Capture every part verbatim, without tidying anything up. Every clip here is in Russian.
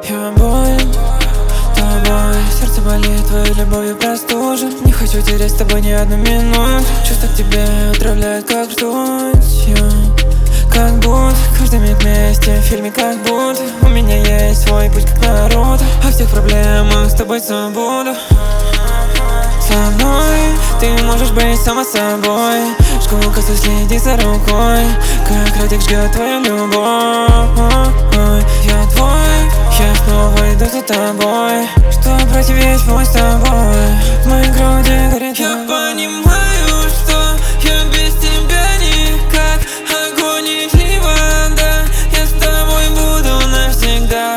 Я болен тобой, сердце болит, твоей любовью простужен. Не хочу терять с тобой ни одну минуту. Чувства к тебе отравляют, как ртуть. Как будто каждый миг вместе в фильме, как будто у меня есть свой путь, как Наруто. О всех проблемах с тобой забуду. Со мной ты можешь быть сама собой. Жгу косу, следи за рукой, как радик ждет твою любовь. Я твой, я снова иду за тобой, что против весь мой с тобой. В моей груди горит. Я понимаю, что я без тебя никак. Огонь и вода, я с тобой буду навсегда.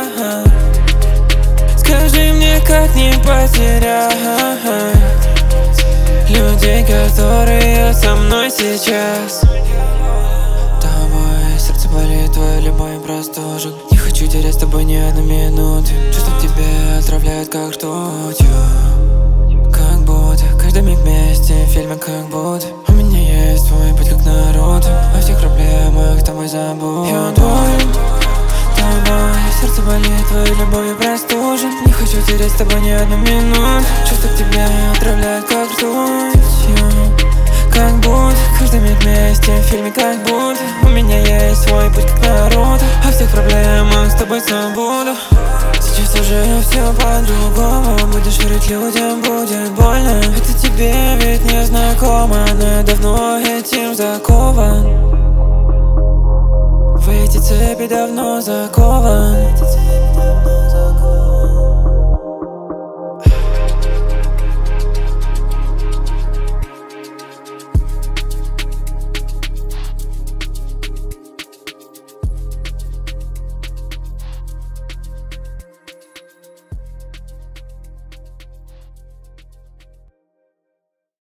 Скажи мне, как не потерять людей, которые со мной сейчас. Тобой сердце болит, твоя любовь простужен. Не хочу терять с тобой ни одну минуту. Чувства к тебе отравляют, как ртуть. Как будто каждый миг вместе в фильме, как будто у меня есть свой путь, как Наруто. О всех проблемах с тобой забудь. Я болен тобой, сердце болит, твоей любовью простужен. Не хочу терять с тобой ни одну минуту. Чувства к тебе отравляют, как ртуть. Как будто каждый миг вместе в фильме, как будто у меня есть свой путь, как Наруто. О всех проблемах с тобой забуду. Сейчас уже все по-другому. Будешь верить людям, будет больно. Это тебе ведь не знакомо, но я давно этим закован. В эти цепи давно закован.